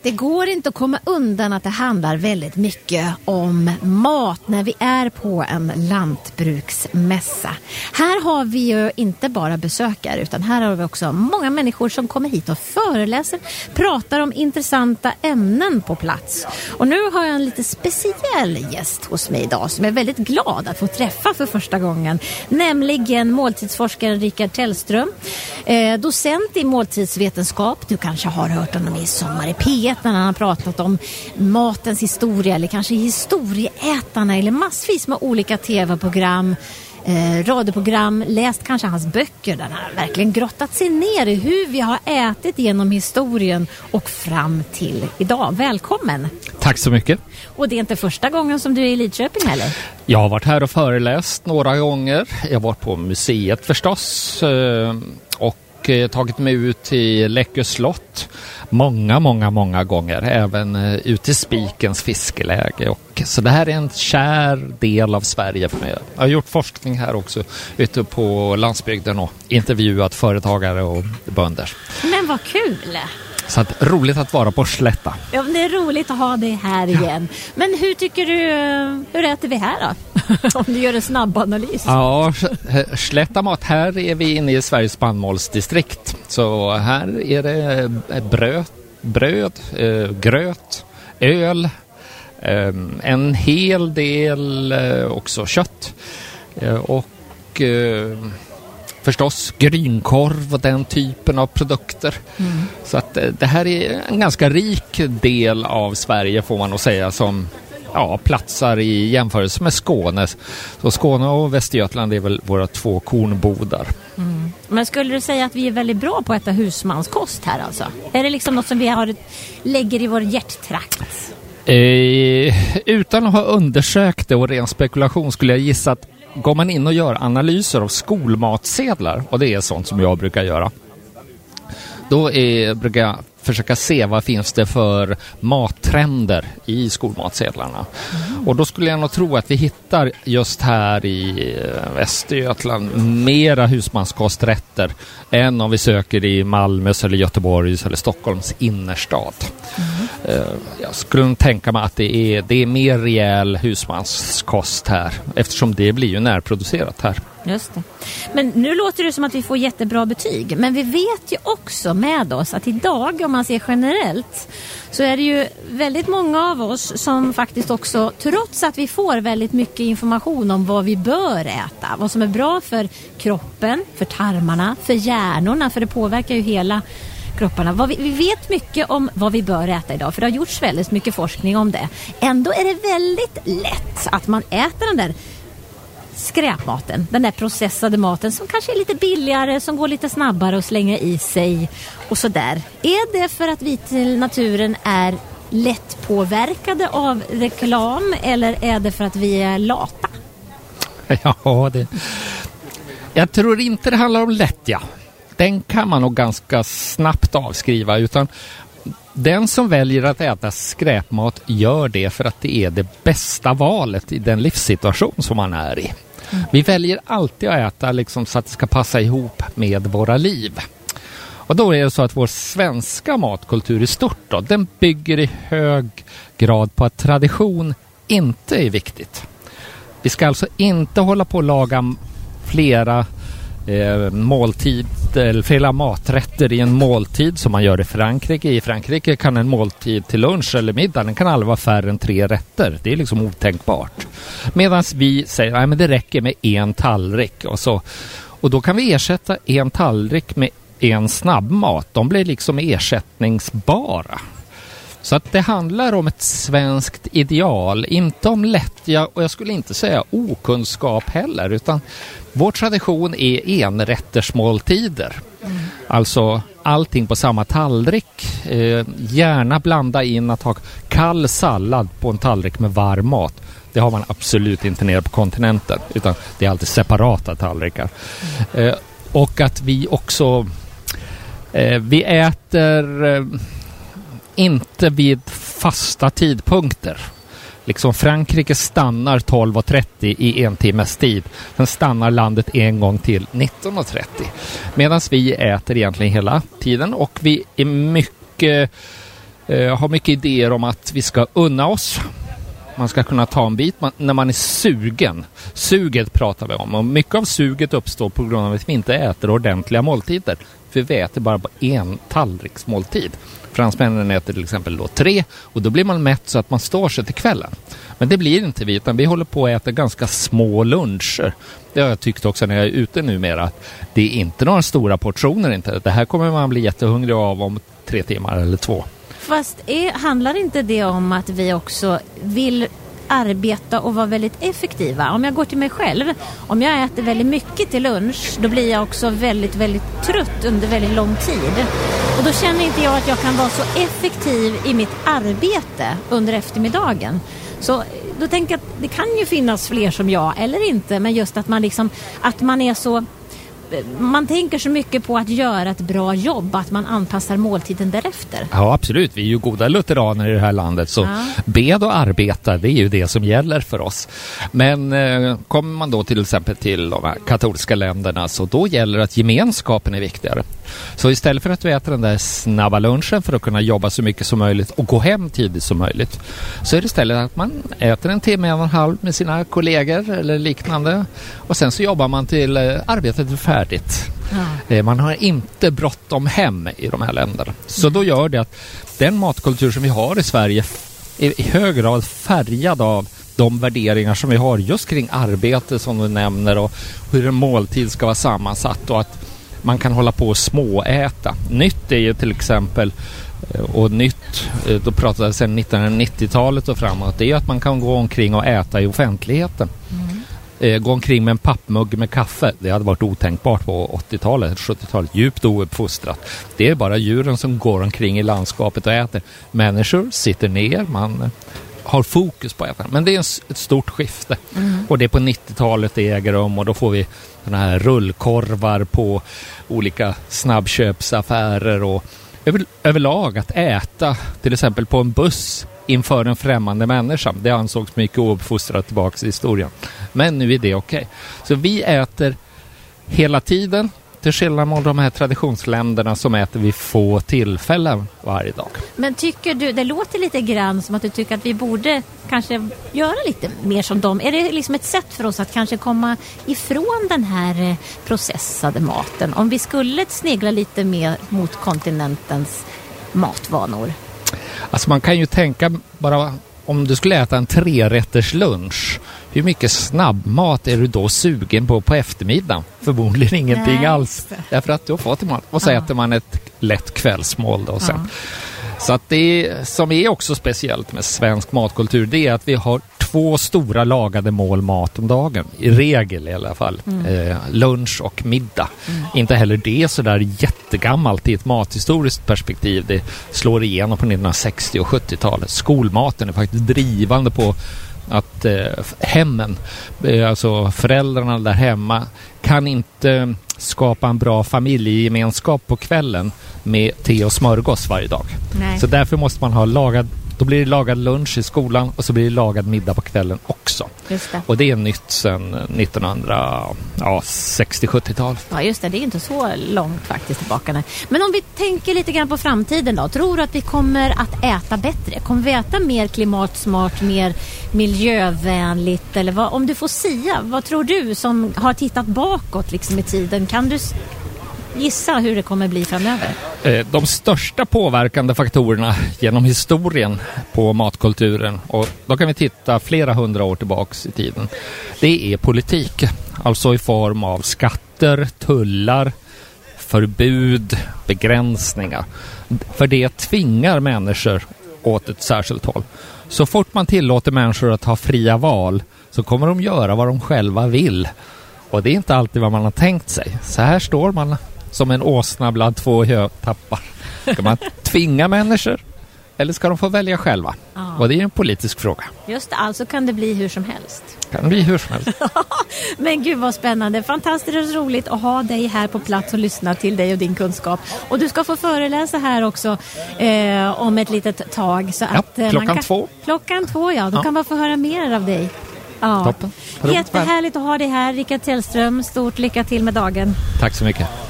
Det går inte att komma undan att det handlar väldigt mycket om mat när vi är på en lantbruksmässa. Här har vi ju inte bara besökare utan här har vi också många människor som kommer hit och föreläser, pratar om intressanta ämnen på plats. Och nu har jag en lite speciell gäst hos mig idag som jag är väldigt glad att få träffa för första gången. Nämligen måltidsforskaren Rickard Tellström, docent i måltidsvetenskap. Du kanske har hört honom i Sommar i P1 när han har pratat om matens historia eller kanske historieätarna eller massvis med olika tv-program, radioprogram, läst kanske hans böcker där han har verkligen grottat sig ner i hur vi har ätit genom historien och fram till idag. Välkommen! Tack så mycket! Och det är inte första gången som du är i Lidköping heller? Jag har varit här och föreläst några gånger. Jag har varit på museet förstås och tagit mig ut till Läckö slott många gånger, även ut till Spikens fiskeläge. Och så det här är en kär del av Sverige för mig. Jag har gjort forskning här också ute på landsbygden och intervjuat företagare och bönder. Men vad kul! Så att, roligt att vara på Slätta. Ja, det är roligt att ha dig här igen. Men hur tycker du, hur äter vi här då? Om du gör en snabb analys. Ja, Slätta mat, här är vi inne i Sveriges spannmålsdistrikt. Så här är det bröd, gröt, öl, en hel del också kött och förstås grynkorv och den typen av produkter. Så att det här är en ganska rik del av Sverige får man nog säga som platsar i jämförelse med Skåne. Så Skåne och Västergötland är väl våra två kornbodar. Men skulle du säga att vi är väldigt bra på att äta husmanskost här alltså? Är det liksom något som vi lägger i vår hjärttrakt? Utan att ha undersökt det och ren spekulation skulle jag gissa att går man in och gör analyser av skolmatsedlar, och det är sånt som jag brukar göra, då brukar jag försöka se vad finns det för mattrender i skolmatsedlarna. Och då skulle jag nog tro att vi hittar just här i Västergötland mera husmanskosträtter än om vi söker i Malmös eller Göteborgs eller Stockholms innerstad. Jag skulle tänka mig att det är mer rejäl husmanskost här eftersom det blir ju närproducerat här. Just det. Men nu låter det som att vi får jättebra betyg. Men vi vet ju också med oss att idag, om man ser generellt, så är det ju väldigt många av oss som faktiskt också, trots att vi får väldigt mycket information om vad vi bör äta, vad som är bra för kroppen, för tarmarna, för hjärnorna, för det påverkar ju hela kropparna. Vi vet mycket om vad vi bör äta idag, för det har gjorts väldigt mycket forskning om det. Ändå är det väldigt lätt att man äter den där skräpmaten, den där processade maten som kanske är lite billigare, som går lite snabbare att slänga i sig och sådär. Är det för att vi till naturen är lätt påverkade av reklam eller är det för att vi är lata? Ja, jag tror inte det handlar om lättja. Den kan man nog ganska snabbt avskriva, utan den som väljer att äta skräpmat gör det för att det är det bästa valet i den livssituation som man är i. Vi väljer alltid att äta liksom så att det ska passa ihop med våra liv. Och då är det så att vår svenska matkultur i stort då, den bygger i hög grad på att tradition inte är viktigt. Vi ska alltså inte hålla på att laga flera flera maträtter i en måltid som man gör i Frankrike. I Frankrike kan en måltid till lunch eller middag, den kan aldrig vara färre än 3 rätter. Det är liksom otänkbart. Medan vi säger att det räcker med en tallrik och då kan vi ersätta en tallrik med en snabbmat. De blir liksom ersättningsbara. Så att det handlar om ett svenskt ideal, inte om lättja och jag skulle inte säga okunskap heller, utan vår tradition är enrättersmåltider. Alltså allting på samma tallrik, gärna blanda in att ha kall sallad på en tallrik med varm mat. Det har man absolut inte nere på kontinenten, utan det är alltid separata tallrikar. Och att vi också vi äter inte vid fasta tidpunkter. Liksom Frankrike stannar 12:30 i en timmes tid. Sen stannar landet en gång till 19:30. Medan vi äter egentligen hela tiden och vi är mycket har mycket idéer om att vi ska unna oss. Man ska kunna ta en bit när man är sugen. Suget pratar vi om. Och mycket av suget uppstår på grund av att vi inte äter ordentliga måltider. För vi äter bara på en tallriksmåltid. Fransmännen äter till exempel då 3 och då blir man mätt så att man står sig till kvällen. Men det blir inte vi, utan vi håller på att äta ganska små luncher. Det har jag tyckt också när jag är ute numera, att det är inte några stora portioner inte. Det här kommer man bli jättehungrig av om 3 timmar eller 2. Fast handlar inte det om att vi också vill arbeta och vara väldigt effektiva? Om jag går till mig själv, om jag äter väldigt mycket till lunch, då blir jag också väldigt, väldigt trött under väldigt lång tid. Och då känner inte jag att jag kan vara så effektiv i mitt arbete under eftermiddagen. Så då tänker jag att det kan ju finnas fler som jag, eller inte, men just att man liksom, att man är så, man tänker så mycket på att göra ett bra jobb att man anpassar måltiden därefter. Ja, absolut. Vi är ju goda lutheraner i det här landet, så bed och arbeta, det är ju det som gäller för oss. Men kommer man då till exempel till de här katolska länderna, så då gäller det att gemenskapen är viktigare. Så istället för att vi äter den där snabba lunchen för att kunna jobba så mycket som möjligt och gå hem tidigt som möjligt, så är det istället att man äter 1 timme, 1,5 med sina kollegor eller liknande, och sen så jobbar man till arbetet är färdigt. Man har inte bråttom hem i de här länderna. Så då gör det att den matkultur som vi har i Sverige är i hög grad färgad av de värderingar som vi har just kring arbete som du nämner, och hur en måltid ska vara sammansatt, och att man kan hålla på och småäta. Nytt är ju till exempel, och nytt, då pratade jag sedan 1990-talet och framåt, det är att man kan gå omkring och äta i offentligheten. Gå omkring med en pappmugg med kaffe. Det hade varit otänkbart på 80-talet, 70-talet, djupt ouppfostrat. Det är bara djuren som går omkring i landskapet och äter. Människor sitter ner, man har fokus på att äta. Men det är ett stort skifte. Och det är på 90-talet det äger rum, och då får vi såna här rullkorvar på olika snabbköpsaffärer, och överlag att äta till exempel på en buss inför en främmande människa. Det ansågs mycket ouppfostrat tillbaka i historien. Men nu är det okej. Så vi äter hela tiden, till skillnad mot de här traditionsländerna som äter vid få tillfällen varje dag. Men tycker du, det låter lite grann som att du tycker att vi borde kanske göra lite mer som dem. Är det liksom ett sätt för oss att kanske komma ifrån den här processade maten? Om vi skulle snegla lite mer mot kontinentens matvanor. Alltså man kan ju tänka bara, om du skulle äta en 3-rätters lunch, hur mycket snabbmat är du då sugen på eftermiddagen? Förmodligen ingenting alls. Därför att du har fått mat. Och så äter man ett lätt kvällsmål då sen. Så att det som är också speciellt med svensk matkultur, det är att vi har 2 stora lagade mål mat om dagen. I regel i alla fall. Lunch och middag. Inte heller det så där jättegammalt i ett mathistoriskt perspektiv. Det slår igenom på 1960- och 70-talet. Skolmaten är faktiskt drivande på att hemmen, alltså föräldrarna där hemma, kan inte skapa en bra familjegemenskap på kvällen med te och smörgås varje dag. Nej. Så därför måste man ha då blir det lagad lunch i skolan, och så blir det lagad middag på kvällen också. Just det. Och det är nytt sedan 1960-70-talet. Ja, just det. Det är inte så långt faktiskt tillbaka. Nej. Men om vi tänker lite grann på framtiden då. Tror du att vi kommer att äta bättre? Kommer vi äta mer klimatsmart, mer miljövänligt? Eller vad, om du får sia, vad tror du som har tittat bakåt liksom i tiden? Kan du gissa hur det kommer bli framöver? De största påverkande faktorerna genom historien på matkulturen, och då kan vi titta flera 100 år tillbaks i tiden, det är politik. Alltså i form av skatter, tullar, förbud, begränsningar. För det tvingar människor åt ett särskilt håll. Så fort man tillåter människor att ha fria val, så kommer de göra vad de själva vill. Och det är inte alltid vad man har tänkt sig. Så här står man som en åsna bland 2 hötappar. Ska man tvinga människor, eller ska de få välja själva? Och det är en politisk fråga. Just det, alltså kan det bli hur som helst. Kan det bli hur som helst. Men gud vad spännande. Fantastiskt roligt att ha dig här på plats och lyssna till dig och din kunskap. Och du ska få föreläsa här också om ett litet tag. Så att, klockan 2. Klockan 2, ja. Då kan man få höra mer av dig. Ja. Toppen. Jättehärligt att ha dig här, Rickard Tellström. Stort lycka till med dagen. Tack så mycket.